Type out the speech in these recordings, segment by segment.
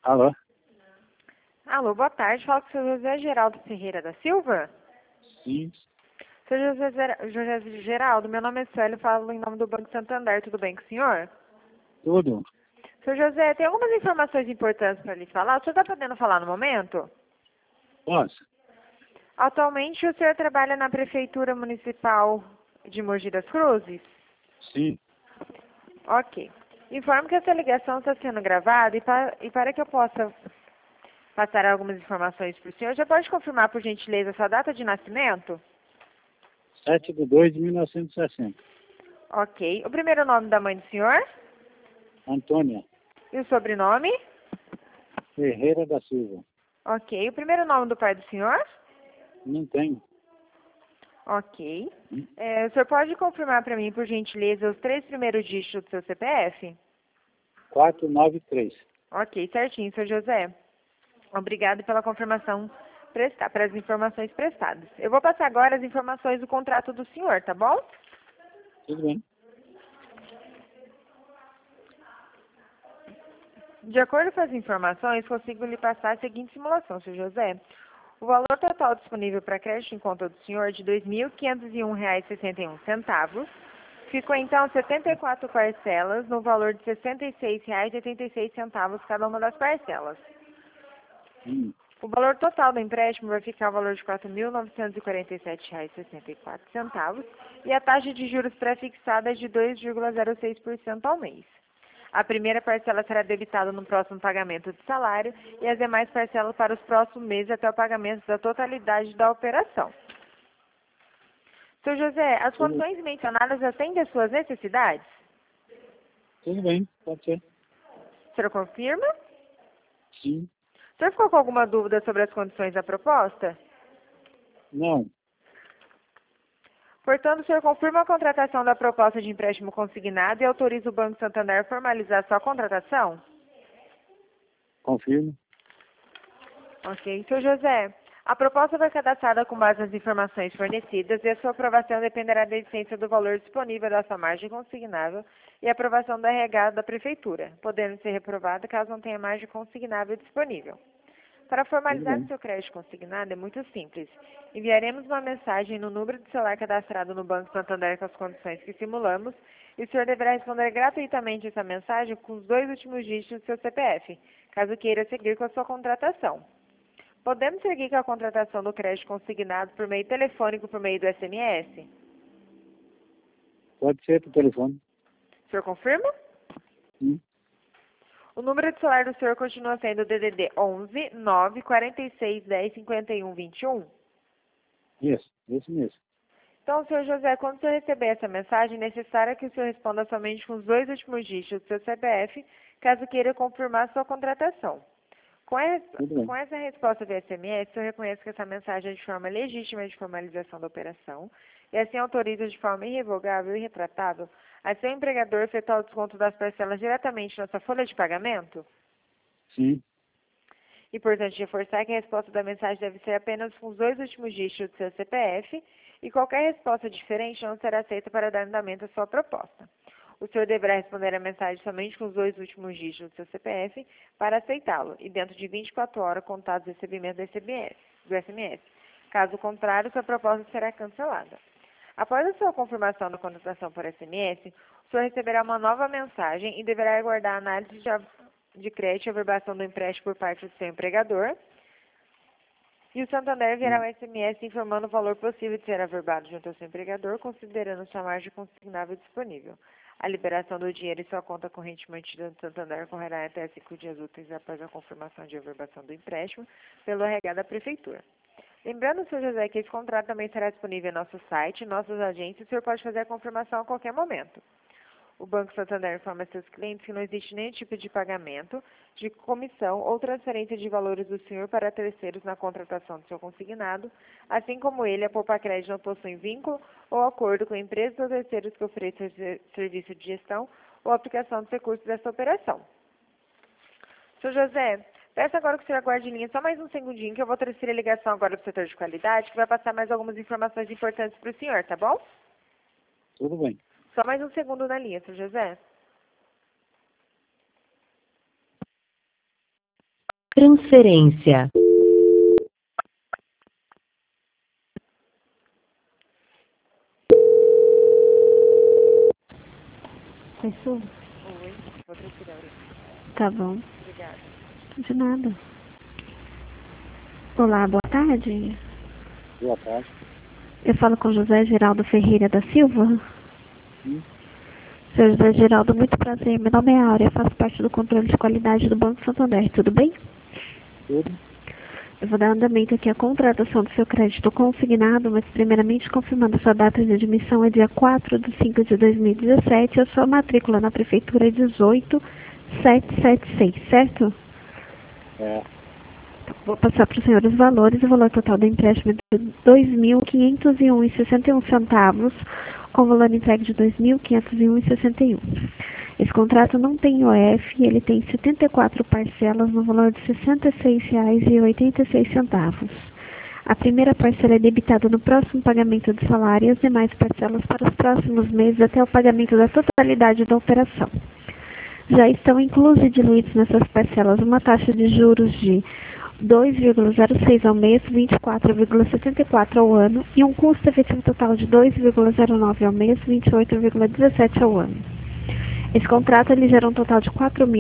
Alô? Alô, boa tarde. Fala com o senhor José Geraldo Ferreira da Silva. Sim, Senhor José Geraldo, meu nome é Célio, falo em nome do Banco Santander. Tudo bem com o senhor? tudo. Senhor José, tem algumas informações importantes para lhe falar. O senhor está podendo falar no momento? Posso? Atualmente, o senhor trabalha na Prefeitura Municipal de Mogi das Cruzes? Sim. Ok. Informo que essa ligação está sendo gravada e para que eu possa passar algumas informações para o senhor, já pode confirmar, por gentileza, sua data de nascimento? 7/2/1960. Ok. O primeiro nome da mãe do senhor? Antônia E o sobrenome? Ferreira da Silva. Ok. O primeiro nome do pai do senhor? Não tenho. Ok. O senhor pode confirmar para mim, por gentileza, os 3 primeiros dígitos do seu CPF? 493. Ok, certinho, senhor José. Obrigado pela confirmação para as informações prestadas. Eu vou passar agora as informações do contrato do senhor, tá bom? Tudo bem. De acordo com as informações, consigo lhe passar a seguinte simulação, senhor José. O valor total disponível para crédito em conta do senhor de R$ 2.501,61 ficou então 74 parcelas no valor de R$ 66,86 cada uma das parcelas. O valor total do empréstimo vai ficar o valor de R$ 4.947,64 e a taxa de juros pré-fixada é de 2,06% ao mês. A primeira parcela será debitada no próximo pagamento de salário e as demais parcelas para os próximos meses até o pagamento da totalidade da operação. Sr. José, as condições mencionadas atendem às suas necessidades? Tudo bem, pode ser. O senhor confirma? Sim. O senhor ficou com alguma dúvida sobre as condições da proposta? Não. Portanto, o senhor confirma a contratação da proposta de empréstimo consignado e autoriza o Banco Santander a formalizar sua contratação? Confirmo. Ok. Sr. José, a proposta foi cadastrada com base nas informações fornecidas e a sua aprovação dependerá da existência do valor disponível da sua margem consignável e aprovação da RH da Prefeitura, podendo ser reprovada caso não tenha margem consignável disponível. Para formalizar seu crédito consignado é muito simples. Enviaremos uma mensagem no número de celular cadastrado no Banco Santander com as condições que simulamos e o senhor deverá responder gratuitamente essa mensagem com os 2 últimos dígitos do seu CPF, caso queira seguir com a sua contratação. Podemos seguir com a contratação do crédito consignado por meio telefônico por meio do SMS? Pode ser por telefone. O senhor confirma? Sim. O número de celular do senhor continua sendo o DDD 11 9 46 10 51 21? Isso mesmo. Então, senhor José, quando o senhor receber essa mensagem, é necessário que o senhor responda somente com os 2 últimos dígitos do seu CPF, caso queira confirmar sua contratação. Com essa resposta via SMS, o senhor reconhece que essa mensagem é de forma legítima de formalização da operação e assim autoriza de forma irrevogável e retratável a seu empregador efetuar o desconto das parcelas diretamente na sua folha de pagamento? Sim. E, portanto, reforçar que a resposta da mensagem deve ser apenas com os 2 últimos dígitos do seu CPF e qualquer resposta diferente não será aceita para dar andamento à sua proposta. O senhor deverá responder a mensagem somente com os 2 últimos dígitos do seu CPF para aceitá-lo e dentro de 24 horas contados do recebimento do SMS. Caso contrário, sua proposta será cancelada. Após a sua confirmação da contratação por SMS, o senhor receberá uma nova mensagem e deverá aguardar a análise de crédito e averbação do empréstimo por parte do seu empregador. E o Santander enviará um SMS informando o valor possível de ser averbado junto ao seu empregador, considerando sua margem consignável disponível. A liberação do dinheiro em sua conta corrente mantida no Santander ocorrerá até 5 dias úteis após a confirmação de averbação do empréstimo pelo RH da Prefeitura. Lembrando, Sr. José, que esse contrato também será disponível em nosso site, em nossas agências, e o senhor pode fazer a confirmação a qualquer momento. O Banco Santander informa seus clientes que não existe nenhum tipo de pagamento, de comissão ou transferência de valores do senhor para terceiros na contratação do seu consignado, assim como ele, a Poupa Crédito, não possui vínculo ou acordo com empresas ou terceiros que ofereçam serviço de gestão ou aplicação dos recursos dessa operação. Sr. José, peço agora que o senhor aguarde em linha só mais um segundinho, que eu vou transferir a ligação agora para o setor de qualidade, que vai passar mais algumas informações importantes para o senhor, tá bom? Tudo bem. Só mais um segundo na linha, Sr. José. Transferência. Pessoa? Oi, vou transferir. Tá bom. Obrigada. De nada. Olá, boa tarde. Boa tarde. Eu falo com José Geraldo Ferreira da Silva. Sim. Seu José Geraldo, muito prazer. Meu nome é Áurea, faço parte do controle de qualidade do Banco Santander. Tudo bem? Tudo? Eu vou dar andamento aqui à contratação do seu crédito consignado, mas primeiramente confirmando sua data de admissão é dia 4/5/2017 e a sua matrícula na prefeitura é 18776, certo? É. Vou passar para o senhor os valores. O valor total do empréstimo é de R$ 2.501,61, com valor entregue de R$ 2.501,61. Esse contrato não tem IOF e ele tem 74 parcelas no valor de R$ 66,86. A primeira parcela é debitada no próximo pagamento do salário e as demais parcelas para os próximos meses até o pagamento da totalidade da operação. Já estão inclusos e diluídos nessas parcelas uma taxa de juros de 2,06 ao mês, 24,74 ao ano e um custo efetivo total de 2,09 ao mês, 28,17 ao ano. Esse contrato ele gera um total de R$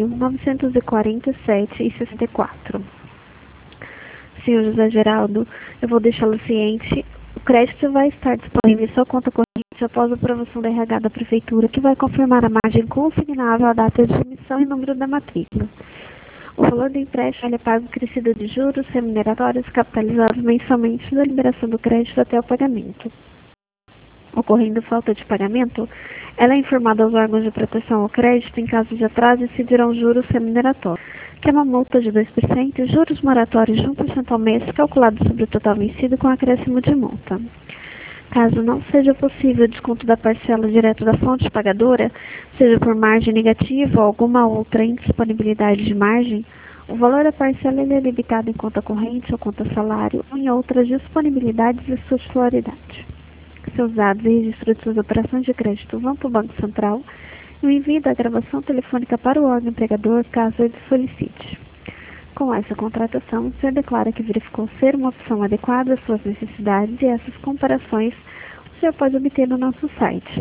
4.947,64. Senhor José Geraldo, eu vou deixá-lo ciente. O crédito vai estar disponível em sua conta corrente após a aprovação da RH da Prefeitura, que vai confirmar a margem consignável, a data de emissão e número da matrícula. O valor do empréstimo é pago crescido de juros remuneratórios capitalizados mensalmente da liberação do crédito até o pagamento. Ocorrendo falta de pagamento, ela é informada aos órgãos de proteção ao crédito. Em caso de atraso, incidirão juros remuneratórios, que é uma multa de 2% e juros moratórios de 1% ao mês, calculado sobre o total vencido com acréscimo de multa. Caso não seja possível o desconto da parcela direto da fonte pagadora, seja por margem negativa ou alguma outra indisponibilidade de margem, o valor da parcela é debitado em conta corrente ou conta salário ou em outras disponibilidades de sua titularidade. Seus dados e registro de suas operações de crédito vão para o Banco Central e o envio da gravação telefônica para o órgão empregador, caso ele solicite. Com essa contratação, o senhor declara que verificou ser uma opção adequada às suas necessidades e essas comparações o senhor pode obter no nosso site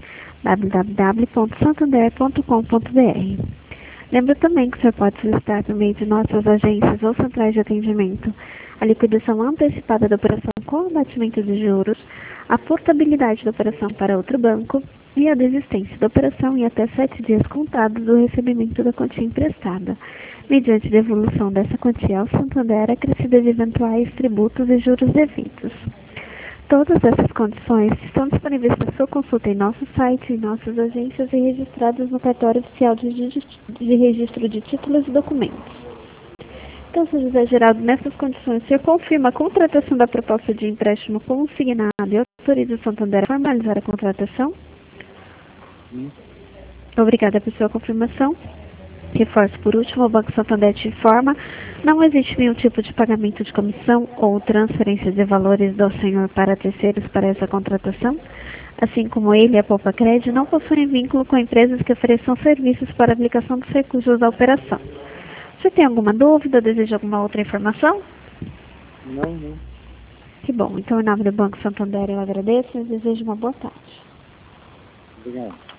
www.santander.com.br. Lembra também que o senhor pode solicitar por meio de nossas agências ou centrais de atendimento a liquidação antecipada da operação com abatimento de juros, a portabilidade da operação para outro banco e a desistência da operação em até 7 dias contados do recebimento da quantia emprestada, mediante devolução dessa quantia ao Santander acrescida de eventuais tributos e juros devidos. Todas essas condições estão disponíveis para sua consulta em nosso site, em nossas agências e registradas no cartório oficial de registro de títulos e documentos. Então, Sr. José Geraldo, nessas condições, o senhor confirma a contratação da proposta de empréstimo consignado e autoriza o Santander a formalizar a contratação? Sim. Obrigada por sua confirmação. Reforço por último, o Banco Santander te informa, não existe nenhum tipo de pagamento de comissão ou transferência de valores do senhor para terceiros para essa contratação, assim como ele e a Poupa Cred não possuem vínculo com empresas que ofereçam serviços para aplicação dos recursos da operação. Você tem alguma dúvida, deseja alguma outra informação? Não. Que bom, então em nome do Banco Santander eu agradeço e desejo uma boa tarde. Obrigado.